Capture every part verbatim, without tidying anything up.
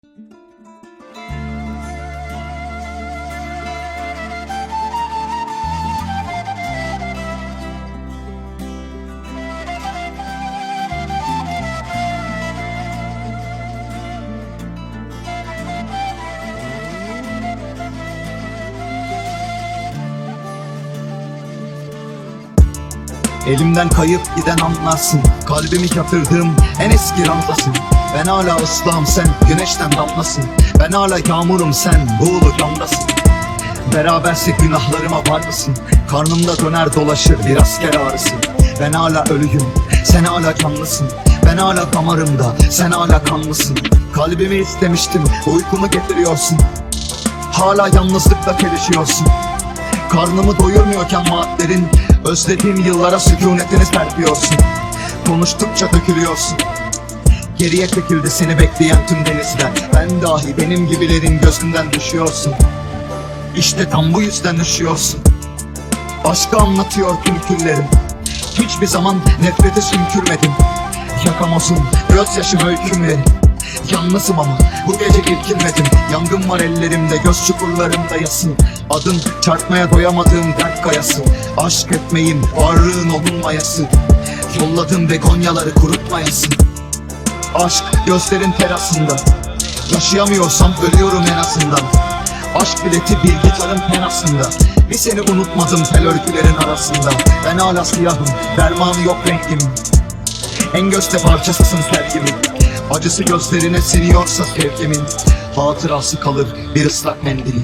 Elimden kayıp giden anlarsın, kalbimi yatırdığım en eski ramzasın. Ben hala ıslahım, sen güneşten damlasın. Ben hala yağmurum, sen buğulu camdasın. Berabersek günahlarıma var mısın? Karnımda döner dolaşır bir asker ağrısı. Ben hala ölüyüm, sen hala canlısın. Ben hala damarımda, sen hala kanlısın. Kalbimi istemiştim, uykumu getiriyorsun. Hala yalnızlıkla çelişiyorsun. Karnımı doyurmuyorken vaatlerin, özlediğim yıllara sükunetini serpiyorsun. Konuştukça dökülüyorsun. Geriye çekildi seni bekleyen tüm denizler. Ben dahi benim gibilerin gözünden düşüyorsun. İşte tam bu yüzden üşüyorsun. Aşkı anlatıyor tüm küllerim. Hiçbir zaman nefreti sümkürmedim. Yakamazsın gözyaşı öykümlerim. Yalnızım ama bu gece irkilmedim. Yangın var ellerimde, göz çukurlarımda yasın. Adın çarpmaya doyamadığım dert kayası. Aşk etmeyin varlığın olunmayası. Yolladığım begonyaları kurutmayasın. Aşk gözlerin terasında. Yaşayamıyorsam ölüyorum en azından. Aşk bileti bir gitarın penasında. Bir seni unutmadım tel örgülerin arasında. Ben hala siyahım, dermanı yok rengimin. En gözde parçasısın sevgimin. Acısı gözlerine siniyorsa sevgimin, hatırası kalır bir ıslak mendilin.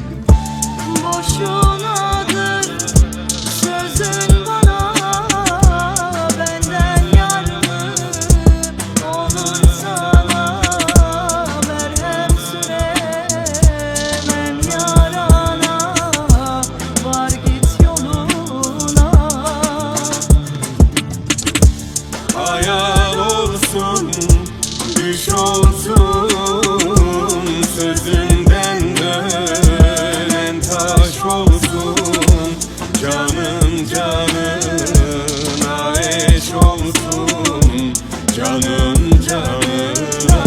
Boşunadır sözün bana, benden yar mı olur sana? Merhem süremem yarana, var git yoluna. Hayal olsun, düş olsun, sözünden dönen taş olsun. Canım canına eş olsun, canım canına.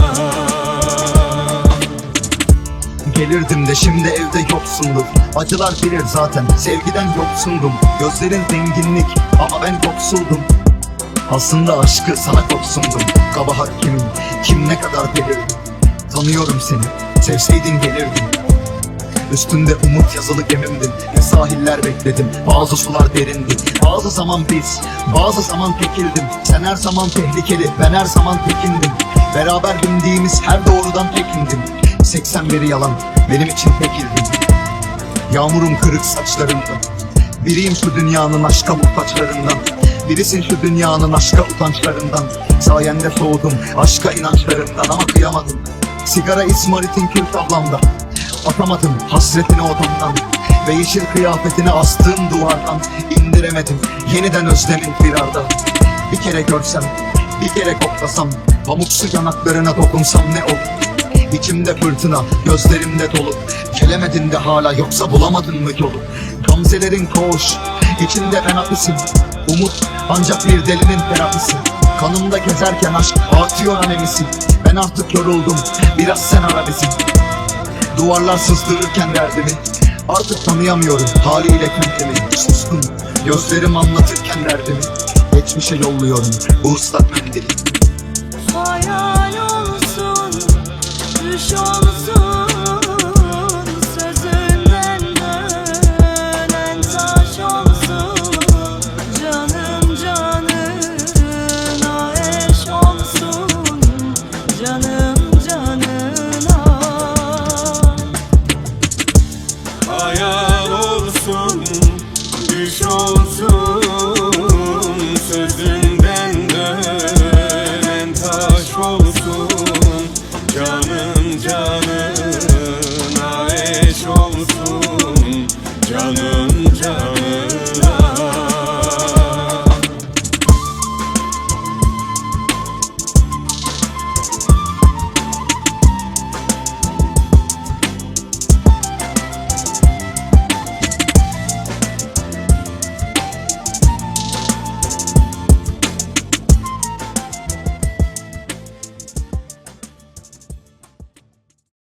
Gelirdim de şimdi evde yoksundur. Acılar bilir zaten, sevgiden yoksundum. Gözlerin zenginlik ama ben yoksuldum. Aslında aşkı sana koksundum. Kabahat kimin, kim ne kadar delirdi. Tanıyorum seni, sevseydin gelirdin. Üstünde umut yazılı gemimdin. Ne sahiller bekledim, bazı sular derindi. Bazı zaman biz, bazı zaman tekildim. Sen her zaman tehlikeli, ben her zaman tekindim. Beraber bindiğimiz her doğrudan tekindim. seksen biri yalan, benim için tekildin. Yağmurum kırık saçlarımda. Biriyim şu dünyanın aşka muhtaçlarından. Birisin şu dünyanın aşka utançlarından. Sayende soğudum aşka inançlarımdan ama kıyamadım. Sigara İsmarit'in kül tablamda. Atamadım hasretini odamdan. Ve yeşil kıyafetini astığım duvardan. İndiremedim yeniden özlemin firarda. Bir kere görsem, bir kere koklasam, pamuksu yanaklarına dokunsam ne olur? İçimde fırtına, gözlerimde dolu. Gelemedin de hala, yoksa bulamadın mı yolu? Gamzelerin koğuş, içinde ben hapisim. Umut ancak bir delinin terapisi. Kanımda gezerken aşk artıyor anemisi. Ben artık yoruldum, biraz sen ara bizi. Duvarlar sızdırırken derdimi artık tanıyamıyorum haliyle kendimi. Sustum, gözlerim anlatırken derdimi. Geçmişe yolluyorum bu ıslak mendili. Hayal olsun, düş olsun, sözünden dönen taş olsun. Canım canına eş olsun, canım canına. Hayal olsun, düş olsun, sözünden dönen taş olsun. Canım canına eş olsun, canım